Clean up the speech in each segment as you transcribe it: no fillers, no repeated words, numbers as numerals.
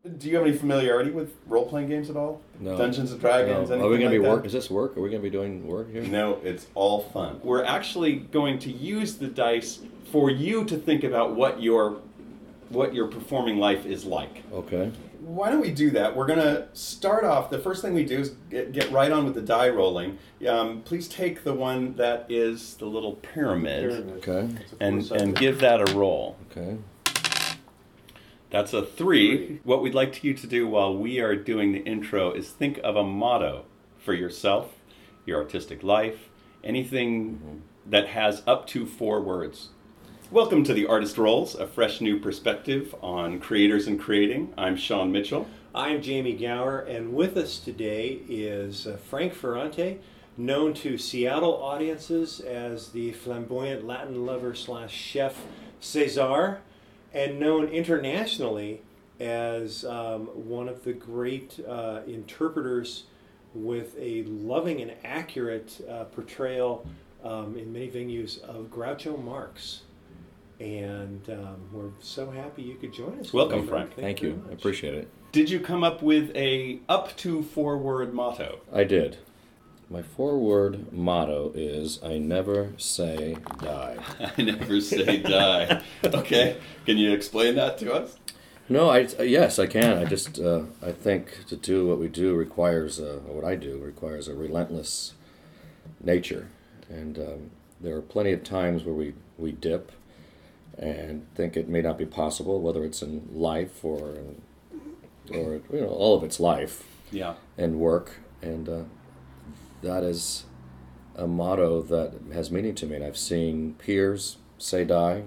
Do you have any familiarity with role-playing games at all? No. Dungeons and Dragons, No. anything Are we going to be like work? that? Is this work? Are we going to be doing work here? No, it's all fun. We're actually going to use the dice for you to think about what your performing life is like. Okay. Why don't we do that? We're going to start off. The first thing we do is get right on with the die rolling. Please take the one that is the little pyramid. Okay. And give that a roll. Okay. That's a 3. What we'd like you to do while we are doing the intro is think of a motto for yourself, your artistic life, anything that has up to 4 words. Welcome to the Artist Rolls, a fresh new perspective on creators and creating. I'm Sean Mitchell. I'm Jamie Gower, and with us today is Frank Ferrante, known to Seattle audiences as the flamboyant Latin lover / chef Cesar, and known internationally as one of the great interpreters with a loving and accurate portrayal in many venues of Groucho Marx. And we're so happy you could join us. Welcome, today, Frank. Thank you. I appreciate it. Did you come up with a up to 4-word motto? I did. My 4-word motto is I never say die. I never say die. Okay. Can you explain that to us? No, yes, I can. I just I think to do what we do requires what I do requires a relentless nature, and there are plenty of times where we dip and think it may not be possible, whether it's in life or all of its life. Yeah. And work, and that is a motto that has meaning to me. And I've seen peers say die.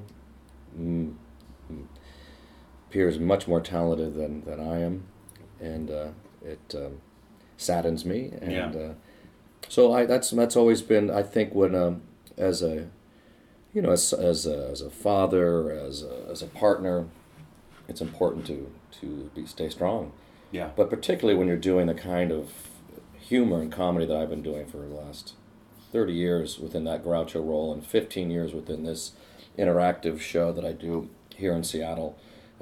Peers much more talented than I am, and it saddens me. And so that's always been, I think, when as a father, as a partner, it's important to stay strong. Yeah. But particularly when you're doing the kind of humor and comedy that I've been doing for the last 30 years within that Groucho role and 15 years within this interactive show that I do here in Seattle.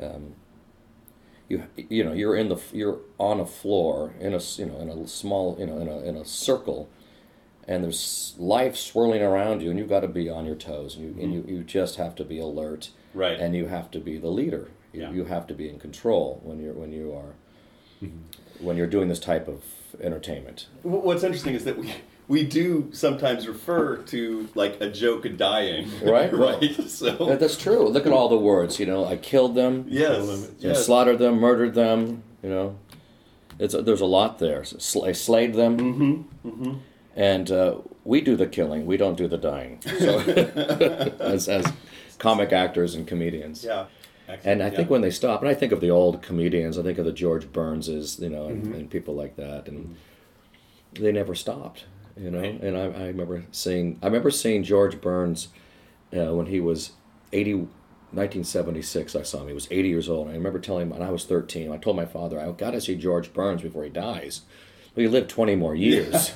You're on a floor in a small in a circle, and there's life swirling around you, and you've got to be on your toes, and you just have to be alert, right? And you have to be the leader. You have to be in control when you're doing this type of entertainment. What's interesting is that we do sometimes refer to like a joke dying, right? Right. So that's true. Look at all the words. I killed them. Yes. Slaughtered them, murdered them. There's a lot there. I slayed them. Mm-hmm. And we do the killing. We don't do the dying. So as comic actors and comedians. Yeah. And I think when they stop, and I think of the old comedians, I think of the George Burnses, and people like that, and they never stopped, Right. And I remember seeing George Burns when he was 1976. I saw him. He was 80 years old. And I remember telling him, and I was 13. I told my father, I've got to see George Burns before he dies. Well, he lived 20 more years,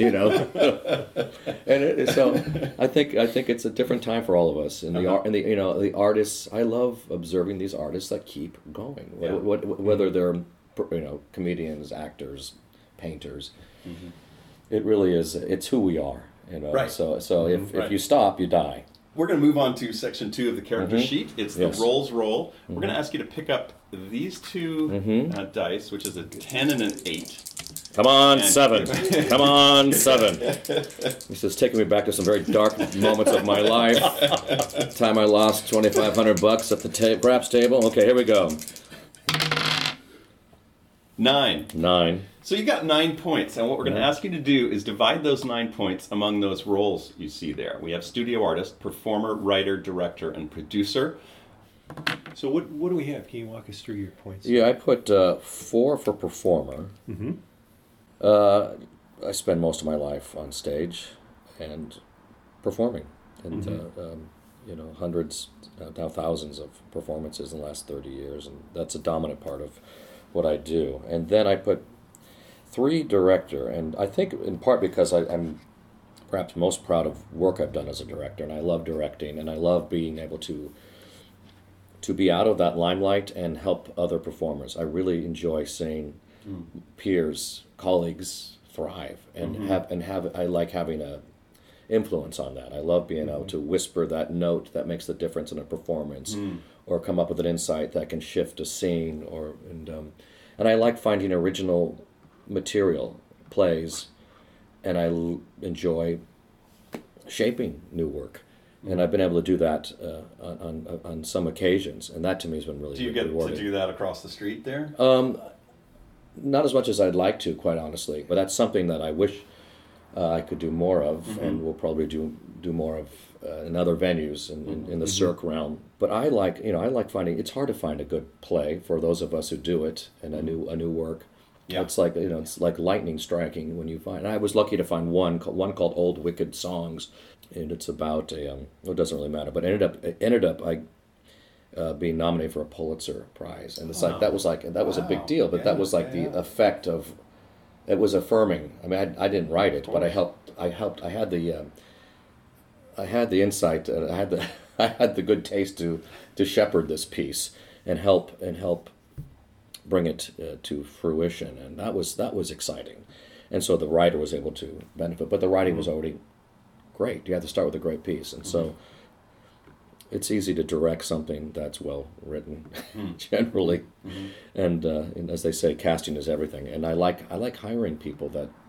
And so I think it's a different time for all of us. And the artists. I love observing these artists that keep going. Yeah. Whether they're comedians, actors, painters. Mm-hmm. It really is. It's who we are. Right. So if you stop, you die. We're going to move on to section 2 of the character sheet. It's the rolls roll. Mm-hmm. We're going to ask you to pick up these 2 dice, which is a 10 and an 8. Come on, 7. Come on, 7. This is taking me back to some very dark moments of my life. The time I lost $2,500 at the craps table. Okay, here we go. 9. So you got 9 points, and what we're going to ask you to do is divide those 9 points among those roles you see there. We have studio artist, performer, writer, director, and producer. So what do we have? Can you walk us through your points? Yeah, I put 4 for performer. Mm-hmm. I spend most of my life on stage and performing, and hundreds, now thousands of performances in the last 30 years, and that's a dominant part of what I do. And then I put 3 director, and I think in part because I'm perhaps most proud of work I've done as a director, and I love directing, and I love being able to to be out of that limelight and help other performers. I really enjoy seeing peers, colleagues thrive, and I like having a influence on that. I love being able to whisper that note that makes the difference in a performance, or come up with an insight that can shift a scene, and I like finding original material, plays, and I enjoy shaping new work. And I've been able to do that on some occasions, and that to me has been really rewarding. Do you get to do that across the street there? Not as much as I'd like to, quite honestly, but that's something that I wish I could do more of, and we'll probably do more of in other venues in the Cirque realm. But I like finding, it's hard to find a good play for those of us who do it, and a new work. Yeah. It's like it's like lightning striking when you find. And I was lucky to find one called Old Wicked Songs, and it's about it doesn't really matter, but ended up being nominated for a Pulitzer Prize, and it's that was a big deal. But that was the effect of. It was affirming. I mean, I didn't write it, but I helped. I had the insight. I had the good taste to shepherd this piece and help bring it to fruition, and that was exciting. And so the writer was able to benefit, but the writing was already great. You have to start with a great piece, and so it's easy to direct something that's well written, generally. And as they say, casting is everything. And I like hiring people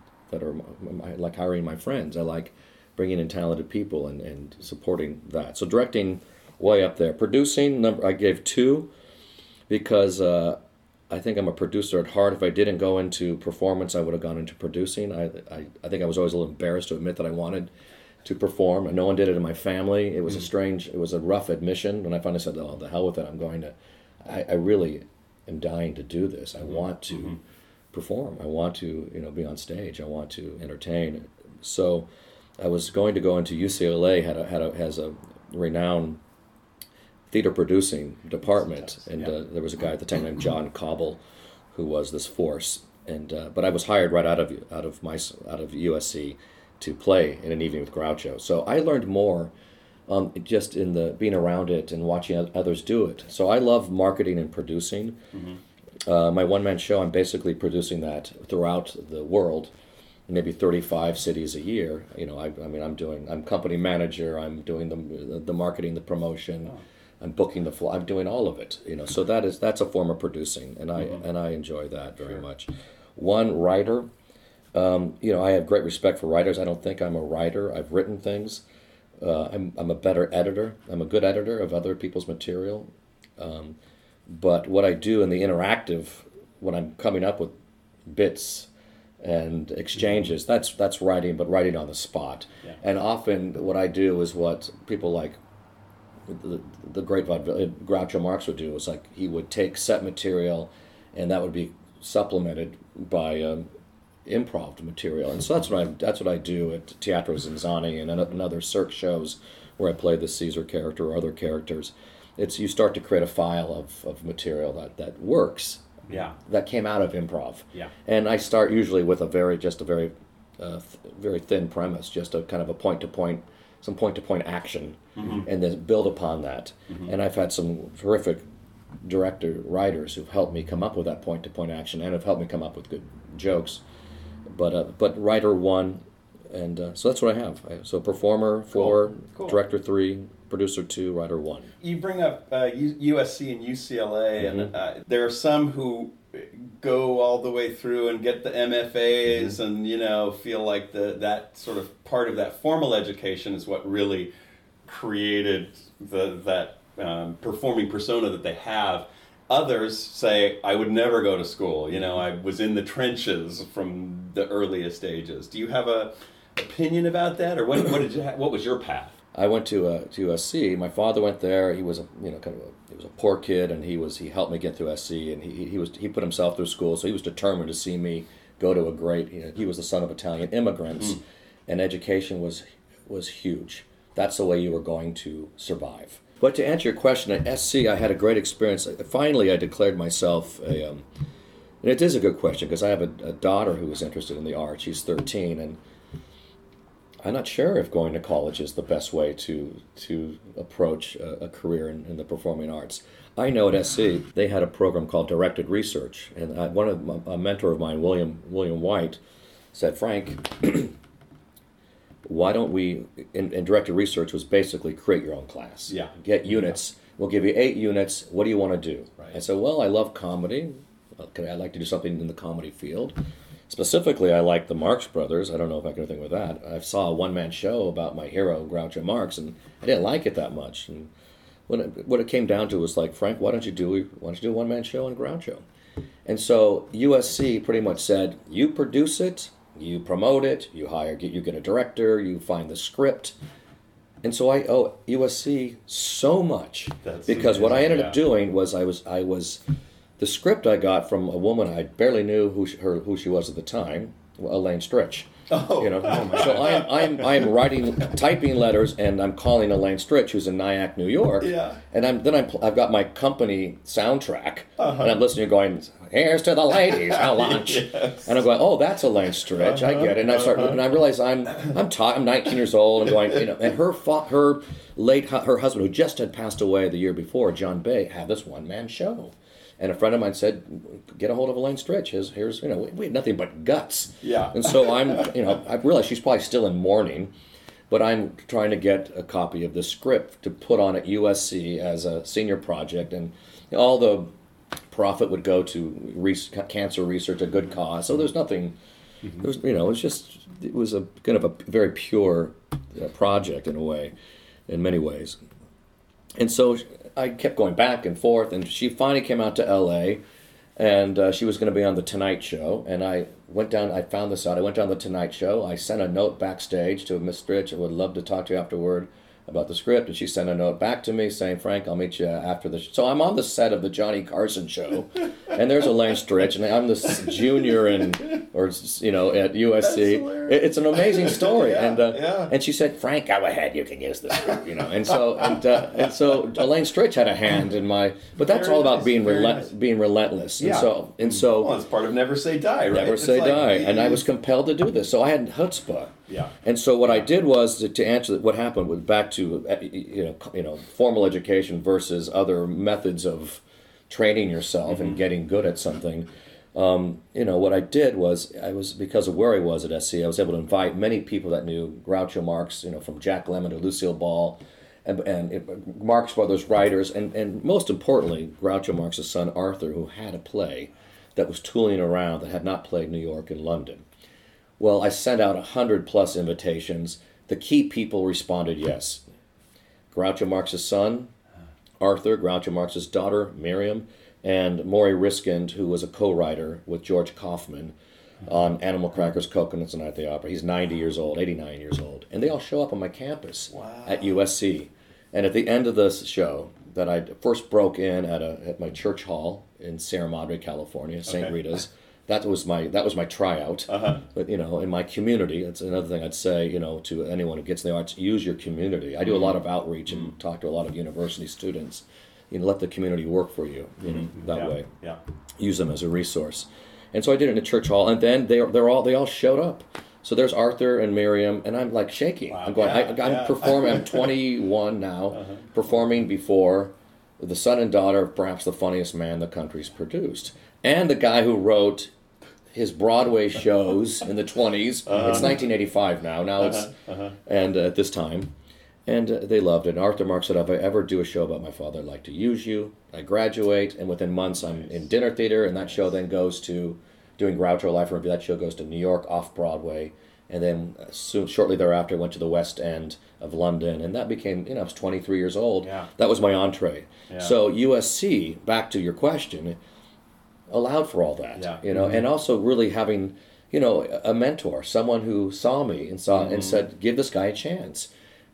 I like hiring my friends. I like bringing in talented people and supporting that. So directing, way up there. Producing, I gave 2 because I think I'm a producer at heart. If I didn't go into performance, I would have gone into producing. I think I was always a little embarrassed to admit that I wanted to perform, and no one did it in my family. It was it was a rough admission when I finally said, "Oh, the hell with it! I really am dying to do this. I want to perform. I want to, be on stage. I want to entertain." So, I was going to go into UCLA. Has a renowned theater producing department, and there was a guy at the time named John Cobble, who was this force. And but I was hired right out of USC. To play in an evening with Groucho. So I learned more just in the being around it and watching others do it. So I love marketing and producing. My one-man show, I'm basically producing that throughout the world, maybe 35 cities a year. I'm company manager, I'm doing the marketing, the promotion, I'm booking the flight, I'm doing all of it. So that's a form of producing, and I enjoy that very much. One, writer. I have great respect for writers. I don't think I'm a writer. I've written things. I'm a better editor. I'm a good editor of other people's material. But what I do in the interactive, when I'm coming up with bits and exchanges, that's writing, but writing on the spot. Yeah. And often what I do is what people like the great Groucho Marx would do. Is like he would take set material, and that would be supplemented by improv material, and so that's what I do at Teatro Zinzanni and other Cirque shows where I play the Caesar character or other characters. It's you start to create a file of material that works. Yeah. That came out of improv. Yeah. And I start usually with a very thin premise, just a kind of a point to point action, and then build upon that. And I've had some terrific writers who've helped me come up with that point to point action and have helped me come up with good jokes. But writer 1, and so that's what I have. So performer 4, cool. Director 3, producer 2, writer 1. You bring up USC and UCLA, and there are some who go all the way through and get the MFAs, and feel like that sort of part of that formal education is what really created that performing persona that they have. Others say, I would never go to school. I was in the trenches from the earliest stages. Do you have a opinion about that, or what was your path? I went to USC. My father went there. He was he was a poor kid, and he helped me get through SC, and he put himself through school, so he was determined to see me go to a great. He was the son of Italian immigrants, and education was huge. That's the way you were going to survive. But to answer your question, at SC, I had a great experience. Finally, I declared myself and it is a good question, because I have a daughter who is interested in the arts. She's 13, and I'm not sure if going to college is the best way to approach a career in the performing arts. I know at SC they had a program called Directed Research, and a mentor of mine, William White, said, Frank, why don't we? And Directed Research was basically create your own class. Yeah. Get units. We'll give you 8 units. What do you want to do? Right. I said, well, I love comedy. Okay, I'd like to do something in the comedy field. Specifically, I like the Marx Brothers. I don't know if I can do anything with that. I saw a one-man show about my hero, Groucho Marx, and I didn't like it that much. And what it came down to was like, Frank, why don't you do a one-man show on Groucho? And so USC pretty much said, you produce it, you promote it, you get a director, you find the script. And so I owe USC so much. That's because what I amazing, ended up doing was I was the script I got from a woman I barely knew who she was at the time, Elaine Stritch. Oh, You know, so I'm writing, typing letters, and I'm calling Elaine Stritch, who's in Nyack, New York. Yeah. And I've got my company soundtrack, and I'm listening, going, "Here's to the ladies, how lunch." Yes. And I'm going, "Oh, that's Elaine Stritch, I get it." And and I realize I'm 19 years old, and going, and her husband, who just had passed away the year before, John Bay, had this one-man show. And a friend of mine said, "Get a hold of Elaine Stritch. Here's we had nothing but guts." Yeah. And so I realize she's probably still in mourning, but I'm trying to get a copy of the script to put on at USC as a senior project, and all the profit would go to cancer research, a good cause. So there's nothing. It was a kind of a very pure project in a way, in many ways. And so I kept going back and forth, and she finally came out to L.A., and she was going to be on The Tonight Show. And I found this out. I went down to The Tonight Show. I sent a note backstage to Miss Stritch. I would love to talk to you afterward about the script. And she sent a note back to me saying, Frank, I'll meet you after the show. So I'm on the set of the Johnny Carson show, and there's Elaine Stritch, and I'm this junior at USC. It's an amazing story. Yeah, And she said, Frank, go ahead, you can use the script, And so Elaine Stritch had a hand in my, but that's all about being relentless. Yeah. And so well, it's part of Never Say Die, right? Never say die. And I was compelled to do this. So I had chutzpah. Yeah. And so what I did was to answer what happened was back to formal education versus other methods of training yourself and getting good at something. What I did was because of where I was at SC, I was able to invite many people that knew Groucho Marx, from Jack Lemmon to Lucille Ball, and Marx Brothers writers, and most importantly, Groucho Marx's son Arthur, who had a play that was tooling around that had not played New York and London. Well, I sent out 100+ invitations. The key people responded yes. Groucho Marx's son, Arthur, Groucho Marx's daughter, Miriam, and Maury Riskind, who was a co-writer with George Kaufman on Animal Crackers, Coconuts, and Night at the Opera. He's 89 years old. And they all show up on my campus at USC. And at the end of this show, that I first broke in at my church hall in Sierra Madre, California, St. Rita's. That was my tryout. But in my community, that's another thing I'd say, to anyone who gets in the arts, use your community. I do a lot of outreach and talk to a lot of university students. Let the community work for you, that way. Yeah. Use them as a resource. And so I did it in a church hall, and then they all showed up. So there's Arthur and Miriam, and I'm like shaking. Wow. I'm going. I'm performing. I'm 21 now, performing before the son and daughter of perhaps the funniest man the country's produced, and the guy who wrote his Broadway shows in the 20s. It's 1985 now. Now it's and at this time, and they loved it. And Arthur Marx said, "If I ever do a show about my father, I'd like to use you." I graduate, and within months, I'm in dinner theater, and that show then goes to doing Groucho Life in Review. That show goes to New York off Broadway, and then shortly thereafter, I went to the West End of London, and that became, I was 23 years old. Yeah. That was my entree. Yeah. So USC, back to your question, allowed for all that, and also really having, a mentor, someone who saw me and said, give this guy a chance.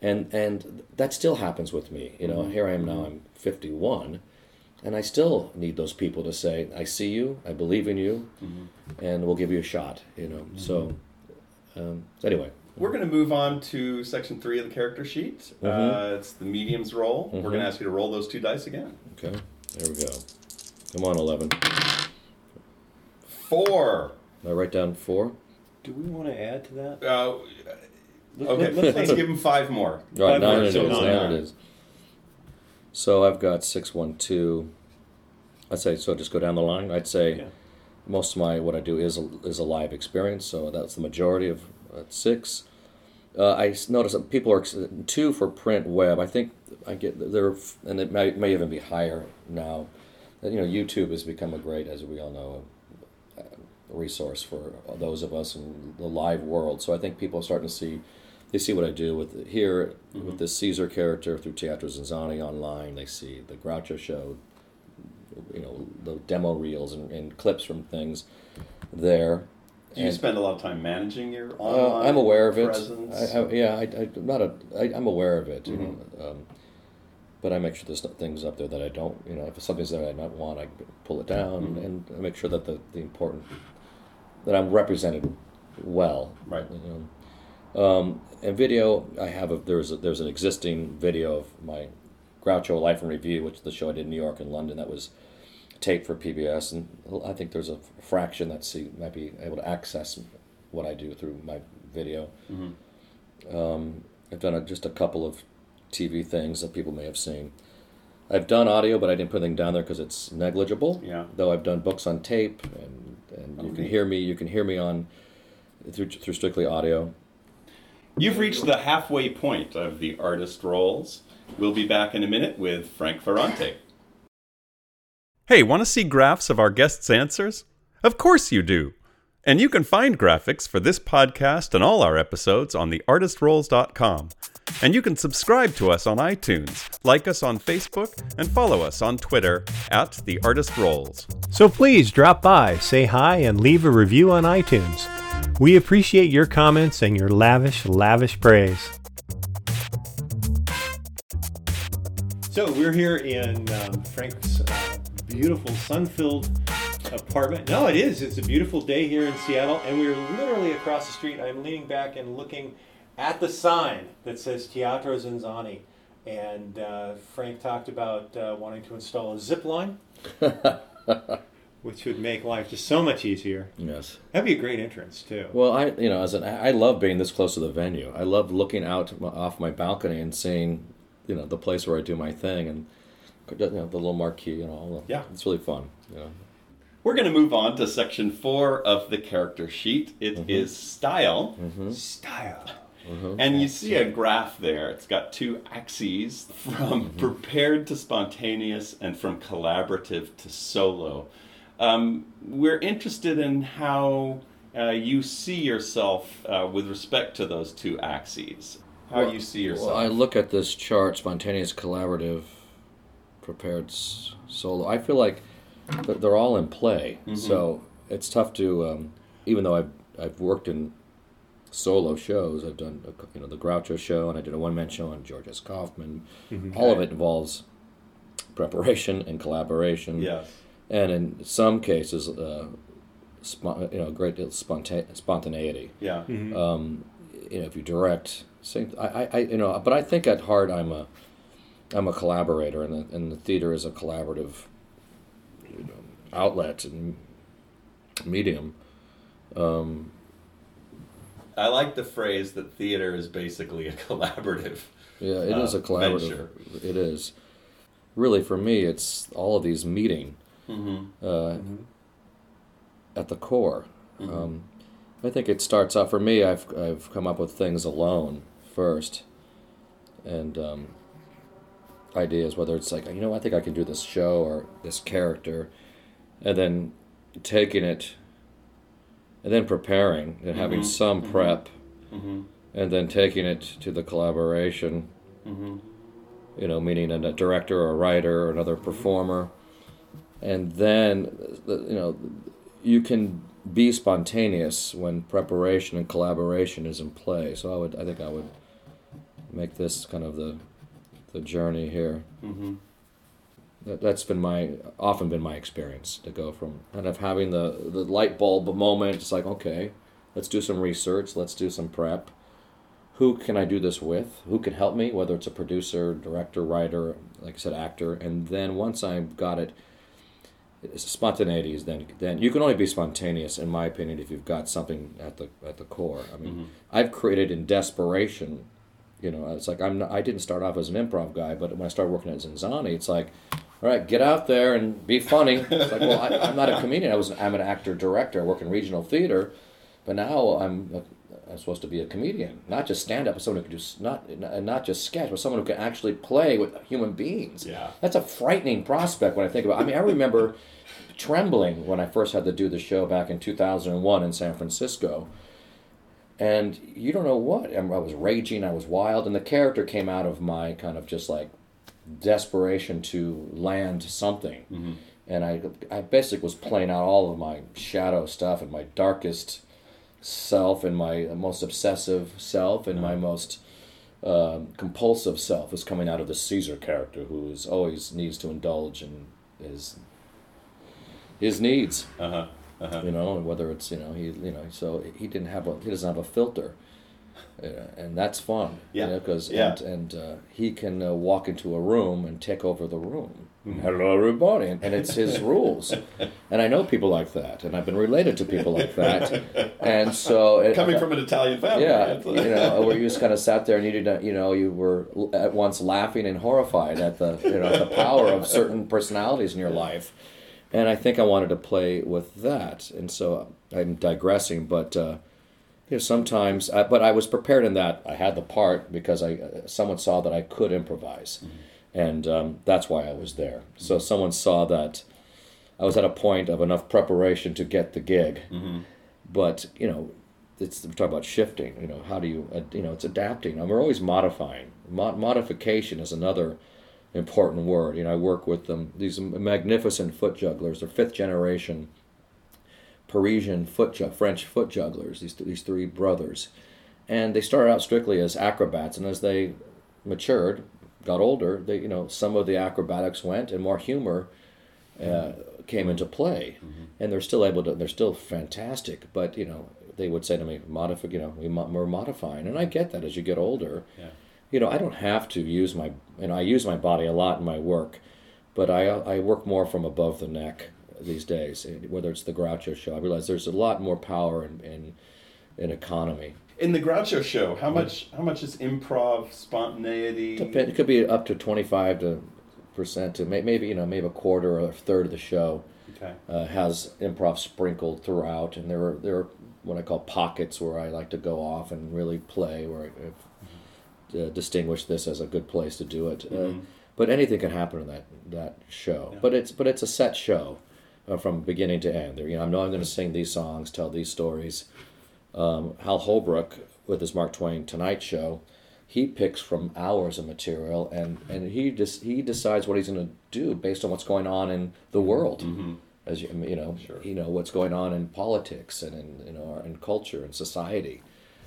And that still happens with me. Here I am now, I'm 51, and I still need those people to say, I see you, I believe in you, and we'll give you a shot, So anyway. We're going to move on to section 3 of the character sheet. It's the medium's roll. We're going to ask you to roll those 2 dice again. Okay, there we go. Come on, 11. 4. I write down 4? Do we want to add to that? Okay, let's give him 5 more. Right, 9 it is. So 9 it is. So I've got 612. I'd say, so just go down the line. I'd say Yeah. most of what I do is a live experience, so that's the majority of 6. I notice that people are 2 for print web. I think I get there, and it may even be higher now. YouTube has become a great, as we all know, a resource for those of us in the live world. So I think people are starting to see. They see what I do with here with this Caesar character through Teatro Zanzani online. They see the Groucho show, the demo reels and clips from things there. Do you spend a lot of time managing your online I'm aware of it. presence? I'm aware of it. But I make sure there's things up there that I don't. If something's there I don't want, I pull it down and make sure that the important that I'm represented well. Right. And video, I have there's an existing video of my Groucho Life in Review, which is the show I did in New York and London that was taped for PBS, and I think there's a fraction that might be able to access what I do through my video. I've done just a couple of TV things that people may have seen. I've done audio, but I didn't put anything down there because it's negligible. Yeah. Though I've done books on tape, and you can hear me. You can hear me on through strictly audio. You've reached the halfway point of the Artist Roles. We'll be back in a minute with Frank Ferrante. Hey, want to see graphs of our guests' answers? Of course you do. And you can find graphics for this podcast and all our episodes on theartistrolls.com. And you can subscribe to us on iTunes, like us on Facebook, and follow us on Twitter @theartistrolls. So please drop by, say hi, and leave a review on iTunes. We appreciate your comments and your lavish praise. So we're here in Frank's beautiful sun-filled apartment. No, it is. It's a beautiful day here in Seattle, and we're literally across the street. I'm leaning back and looking at the sign that says Teatro Zanzani. And Frank talked about wanting to install a zip line, which would make life just so much easier. Yes. That'd be a great entrance, too. Well, I love being this close to the venue. I love looking out off my balcony and seeing, the place where I do my thing, and the little marquee and all. Yeah. It's really fun. We're going to move on to section 4 of the character sheet. It is style. Style. And you see a graph there. It's got 2 axes from prepared to spontaneous and from collaborative to solo. We're interested in how you see yourself with respect to those 2 axes. How you see yourself. Well, I look at this chart, spontaneous, collaborative, prepared, solo. I feel like they're all in play. So it's tough to, even though I've worked in solo shows. I've done the Groucho show, and I did a one-man show on George S. Kaufman. All of it involves preparation and collaboration. Yes. And in some cases, great spontaneity. Yeah. If you direct, but I think at heart I'm a collaborator, and the theater is a collaborative outlet and medium. I like the phrase that theater is basically a collaborative. Yeah, it is a collaborative. Venture. It is. Really, for me, it's all of these meeting at the core. I think it starts out, for me, I've come up with things alone first. And ideas, whether it's like, I think I can do this show or this character, and then taking it, and then preparing and having some prep, and then taking it to the collaboration, meaning a director or a writer or another performer, and then, you can be spontaneous when preparation and collaboration is in play. So I think I would make this kind of the journey here. That's often been my experience, to go from kind of having the light bulb moment. It's like, okay, let's do some research, let's do some prep. Who can I do this with? Who can help me? Whether it's a producer, director, writer, like I said, actor. And then once I've got it, spontaneity is then you can only be spontaneous, in my opinion, if you've got something at the core. I mean, I've created in desperation You know, it's like I didn't start off as an improv guy, but when I started working at Zinzani, it's like, all right, get out there and be funny. It's like, well, I'm not a comedian. I'm an actor director. I work in regional theater, but now I'm supposed to be a comedian, not just stand up, but someone who can do not just sketch, but someone who can actually play with human beings. Yeah. That's a frightening prospect when I think about it. I mean, I remember trembling when I first had to do the show back in 2001 in San Francisco. And you don't know what. I was raging, I was wild, and the character came out of my kind of just like desperation to land something. Mm-hmm. And I basically was playing out all of my shadow stuff and my darkest self and my most obsessive self and my most compulsive self was coming out of the Caesar character, who is always needs to indulge in his needs. You know, and whether it's so he doesn't have a filter, and that's fun. Yeah. You know, because Yeah. he can walk into a room and take over the room. Mm-hmm. Hello, everybody, and it's his rules. And I know people like that, and I've been related to people like that, and so Coming from an Italian family. yeah, you know, where you just kind of sat there and you were at once laughing and horrified at the power of certain personalities in your life. And I think I wanted to play with that, and so I'm digressing. But sometimes, but I was prepared in that I had the part because someone saw that I could improvise, and that's why I was there. So someone saw that I was at a point of enough preparation to get the gig, but we're talking about shifting. You know, how do you it's adapting, and we're always modifying. Modification is another important word. You know, I work with these magnificent foot jugglers. They're fifth generation Parisian French foot jugglers. These three brothers, and they started out strictly as acrobats, and as they matured, got older, some of the acrobatics went, and more humor came into play, and they're still fantastic. But they would say to me, we're modifying, and I get that as you get older. Yeah. I don't have to use I use my body a lot in my work, but I work more from above the neck these days. Whether it's the Groucho show, I realize there's a lot more power in economy. In the Groucho show, how much is improv, spontaneity? It could be up to 25% to maybe a quarter or a third of the show. Okay. Has improv sprinkled throughout, and there are what I call pockets where I like to go off and really play, where I've distinguish this as a good place to do it. But anything can happen in that show. Yeah. But it's a set show from beginning to end. I know I'm going to sing these songs, tell these stories. Hal Holbrook with his Mark Twain Tonight Show, he picks from hours of material and he decides what he's going to do based on what's going on in the world. As sure. What's going on in politics and in culture and society.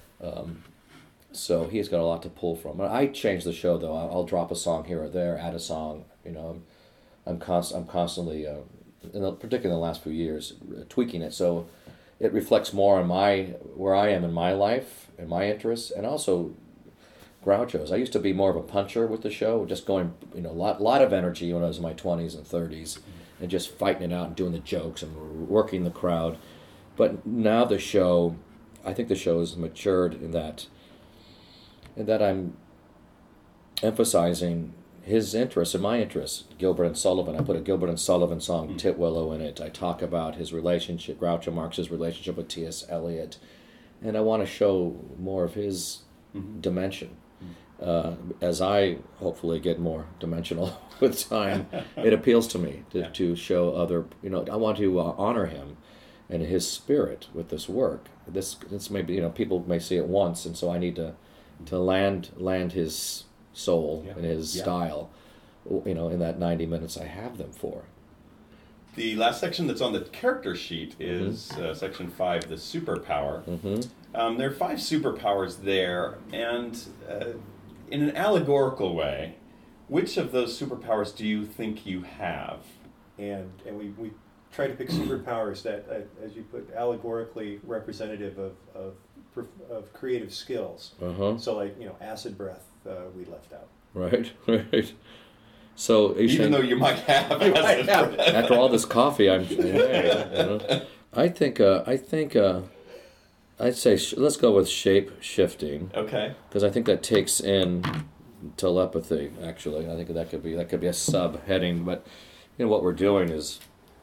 So he's got a lot to pull from. I change the show though. I'll drop a song here or there, add a song. I'm constantly, particularly in the last few years, tweaking it so it reflects more on where I am in my life and my interests, and also Groucho's. I used to be more of a puncher with the show, just going lot of energy when I was in my 20s and 30s, and just fighting it out and doing the jokes and working the crowd. But now I think the show has matured in that I'm emphasizing his interests and my interests. Gilbert and Sullivan. I put a Gilbert and Sullivan song, Titwillow, in it. I talk about his relationship, Groucho Marx's relationship with T.S. Eliot, and I want to show more of his dimension. As I hopefully get more dimensional with time, it appeals to me to show other. I want to honor him and his spirit with this work. This may be, people may see it once, and so I need to land his soul and his style, in that 90 minutes I have them for. The last section that's on the character sheet is section 5, the superpower. There are 5 superpowers there, and in an allegorical way, which of those superpowers do you think you have? And we try to pick superpowers that, as you put, allegorically representative of creative skills. So like, acid breath, we left out. Right. So even though you might have acid breath. After all this coffee, I think I'd say let's go with shape shifting Okay. because I think that takes in telepathy. Actually, I think that could be a subheading. But what we're doing is,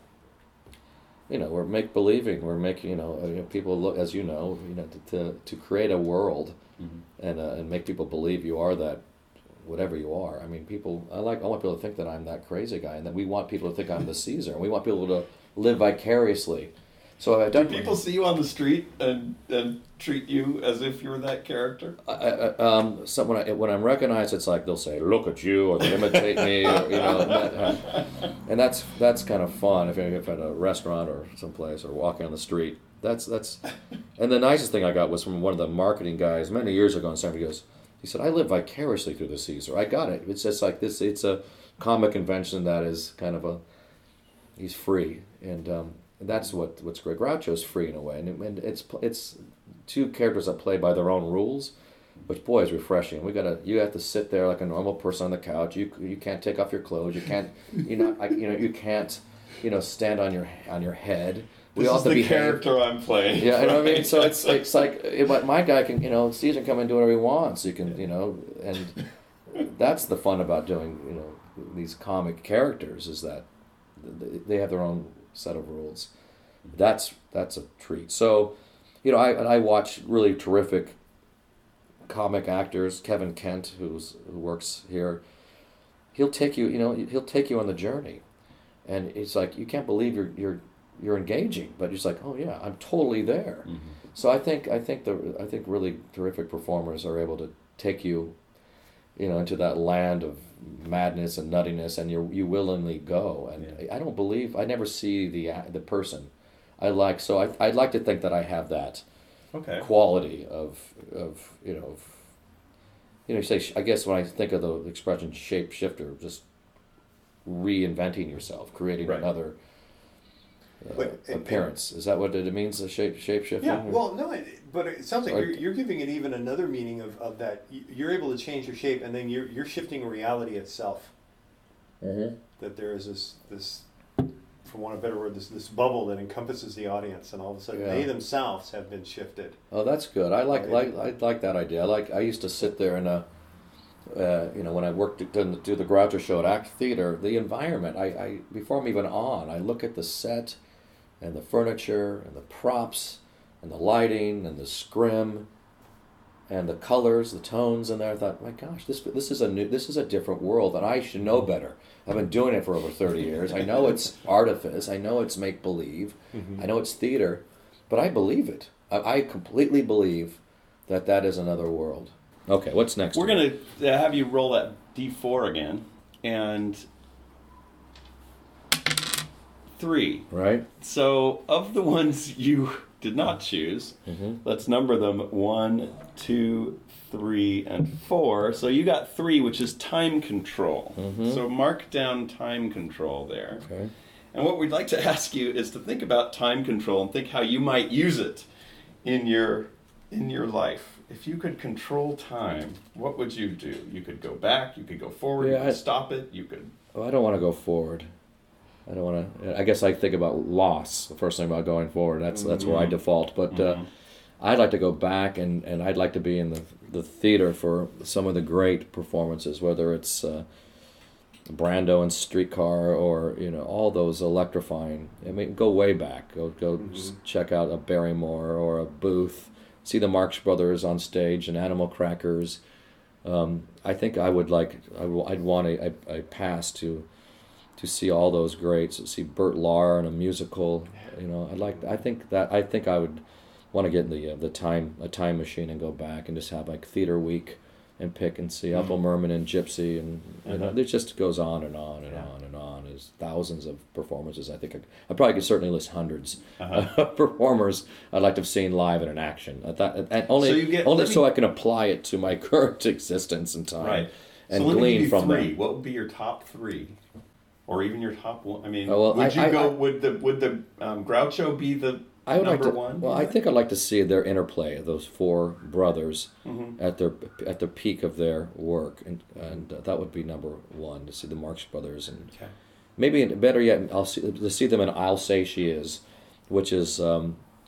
we're make believing. We're making people look, as to create a world and make people believe you are that, whatever you are. I mean, I want people to think that I'm that crazy guy, and that we want people to think I'm the Caesar, and we want people to live vicariously. So I've done. Do people see you on the street and treat you as if you're that character? So when I'm recognized, it's like they'll say, "Look at you," or they imitate me, or, and that's kind of fun. If at a restaurant or someplace or walking on the street, that's. And the nicest thing I got was from one of the marketing guys many years ago in San Francisco. He said, "I live vicariously through the Caesar." I got it. It's just like this. It's a comic convention that is kind of he's free, and that's what's great. Groucho's free in a way, and it's two characters that play by their own rules, which boy is refreshing. You have to sit there like a normal person on the couch. You can't take off your clothes. You can't you can't stand on your head. This is the character I'm playing. Yeah, you know what I mean. So it's like my guy can Caesar can come and do whatever he wants. You can and that's the fun about doing these comic characters is that they have their own set of rules. That's a treat. So, I watch really terrific comic actors. Kevin Kent, who works here, he'll take you on the journey, and it's like you can't believe you're engaging, but it's like, oh yeah, I'm totally there. Mm-hmm. So I think really terrific performers are able to take you, into that land of madness and nuttiness, and you willingly go. And yeah. I never see the person. I'd like to think that I have that quality of say, I guess when I think of the expression shape-shifter, just reinventing yourself, creating another appearance. Is that what it means, the shape-shifting? Yeah, well, no, but it sounds like you're giving it even another meaning of that. You're able to change your shape, and then you're shifting reality itself. Mm-hmm. That there is this, for want of a better word, this bubble that encompasses the audience, and all of a sudden they themselves have been shifted. Oh, that's good. I like that idea. I used to sit there in when I worked to do the Groucho show at Act Theater, the environment. I before I'm even on, I look at the set, and the furniture, and the props, and the lighting, and the scrim, and the colors, the tones in there. I thought, my gosh, this is a different world, and I should know better. I've been doing it for over 30 years. I know it's artifice. I know it's make believe. Mm-hmm. I know it's theater, but I believe it. I completely believe that is another world. Okay, what's next? We're going to have you roll that D4 again, and 3. Right. So, of the ones you did not choose, let's number them 1, 2, 3, and 4. So you got 3, which is time control. Mm-hmm. So mark down time control there. Okay. And what we'd like to ask you is to think about time control and think how you might use it in your life. If you could control time, what would you do? You could go back, you could go forward, you could stop it, you could... Oh, I don't want to go forward. I don't want to... I guess I think about loss, the first thing about going forward. That's where I default. But I'd like to go back, and I'd like to be in the theater for some of the great performances, whether it's Brando and Streetcar or, all those electrifying... I mean, go way back. Go check out a Barrymore or a Booth. See the Marx Brothers on stage and Animal Crackers. I think I would I'd want a pass to see all those greats. See Bert Lahr in a musical. I think I would want to get in a time machine and go back and just have like theater week and pick and see Ethel Merman and Gypsy and it just goes on and on and on and on. There's thousands of performances. I think I probably could certainly list hundreds of performers I'd like to have seen live in an action. So I can apply it to my current existence and time. Right. And so glean from 3. them. What would be your top 3? Or even your top 1? I mean, would the Groucho be the number 1? Well, I think I'd like to see their interplay of those 4 brothers at the peak of their work, and that would be number 1, to see the Marx Brothers, and maybe better yet, to see them in I'll Say She Is, which is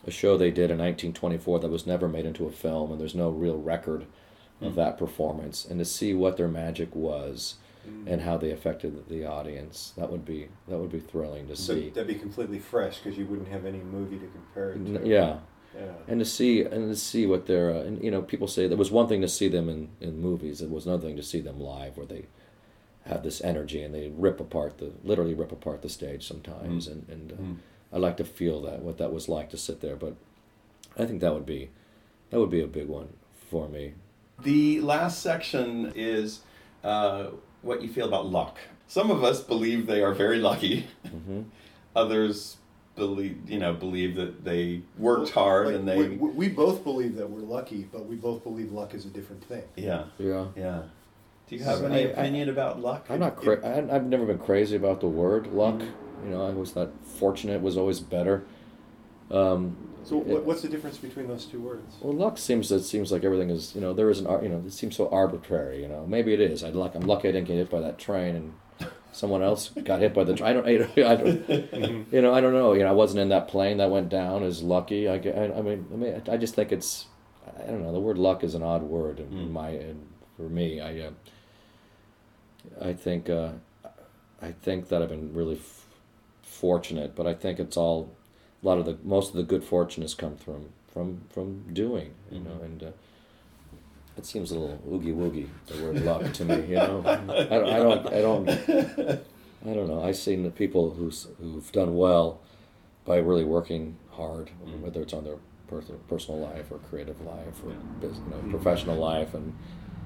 a show they did in 1924 that was never made into a film, and there's no real record of that performance, and to see what their magic was and how they affected the audience, that would be thrilling to see. That'd be completely fresh because you wouldn't have any movie to compare it to. Yeah. Yeah. And to see what they're and you know, people say there was one thing to see them in movies, it was another thing to see them live, where they have this energy and they literally rip apart the stage sometimes, and I like to feel what that was like to sit there. But I think that would be a big one for me. The last section is what you feel about luck. Some of us believe they are very lucky. Others believe that they worked hard, and they. We both believe that we're lucky, but we both believe luck is a different thing. Yeah. Yeah. Do you have any opinion about luck? I'm not. I've never been crazy about the word luck. You know, I always thought fortunate was always better. So what's the difference between those two words? Well, luck seems like everything is, there is it seems so arbitrary, Maybe it is. I'm lucky I didn't get hit by that train, and someone else got hit by the train. I don't know. I wasn't in that plane that went down as lucky. I just think it's, I don't know. The word luck is an odd word for me. I think that I've been really fortunate, but I think it's all. Most of the good fortune has come from doing, and it seems a little oogie woogie, the word luck to me, I don't know. I've seen the people who've done well by really working hard, whether it's on their personal life or creative life or professional life, and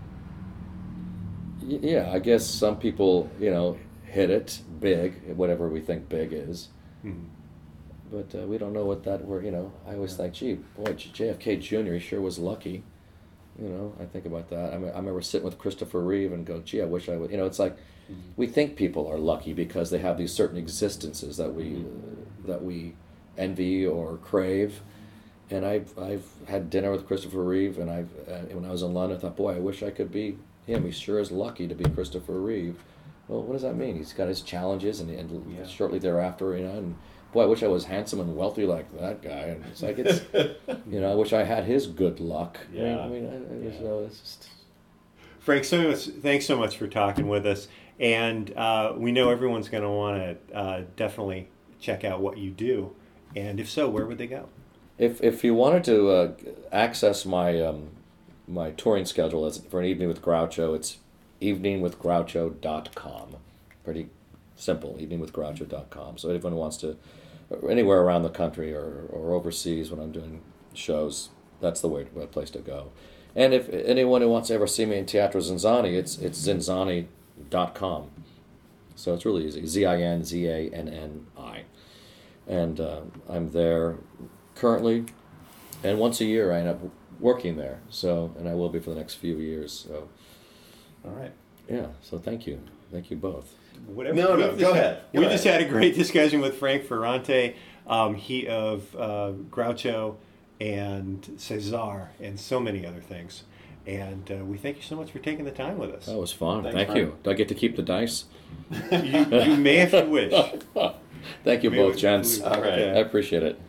yeah, I guess some people hit it big, whatever we think big is. But we don't know what that word, I always think, JFK Jr., he sure was lucky. I think about that. I remember sitting with Christopher Reeve and go, I wish I would. It's like we think people are lucky because they have these certain existences that we envy or crave. And I've had dinner with Christopher Reeve, and when I was in London, I thought, boy, I wish I could be him. He sure is lucky to be Christopher Reeve. Well, what does that mean? He's got his challenges, and shortly thereafter, and boy, I wish I was handsome and wealthy like that guy. And it's like, I wish I had his good luck. Yeah. It's just. Frank, thanks so much for talking with us. And we know everyone's going to want to definitely check out what you do. And if so, where would they go? If you wanted to access my my touring schedule for an evening with Groucho, it's eveningwithgroucho.com. Pretty simple, eveningwithgroucho.com. So anyone who wants to, anywhere around the country or overseas when I'm doing shows, that's the place to go. And if anyone who wants to ever see me in Teatro Zinzanni, it's zinzanni.com. So it's really easy, ZINZANNI. And I'm there currently, and once a year I end up working there. So, and I will be for the next few years. So, all right. Yeah. So thank you both. Go ahead. We just had a great discussion with Frank Ferrante, he of Groucho and Cesar and so many other things. And we thank you so much for taking the time with us. That was fun. Thanks, Thank you. Do I get to keep the dice? You may if you wish. Thank you both, gents. All right. I appreciate it.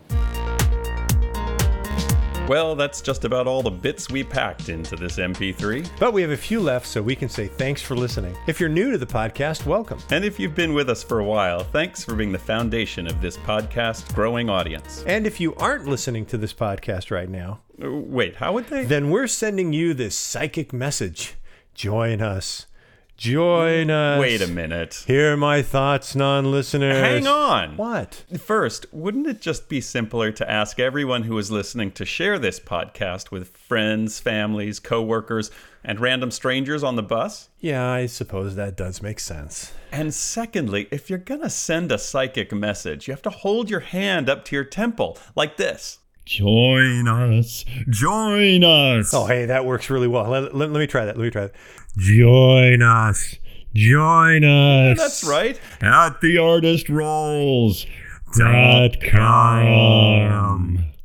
Well, that's just about all the bits we packed into this MP3. But we have a few left, so we can say thanks for listening. If you're new to the podcast, welcome. And if you've been with us for a while, thanks for being the foundation of this podcast growing audience. And if you aren't listening to this podcast right now... Wait, how would they? Then we're sending you this psychic message. Join us. Join us. Wait a minute. Hear my thoughts, non-listeners. Hang on. What? First, wouldn't it just be simpler to ask everyone who is listening to share this podcast with friends, families, coworkers, and random strangers on the bus? Yeah, I suppose that does make sense. And secondly, if you're gonna send a psychic message, you have to hold your hand up to your temple, like this. Join us. Join us. Oh, hey, that works really well. Let me try that. Join us. Join us. That's right. At theartistrolls.com.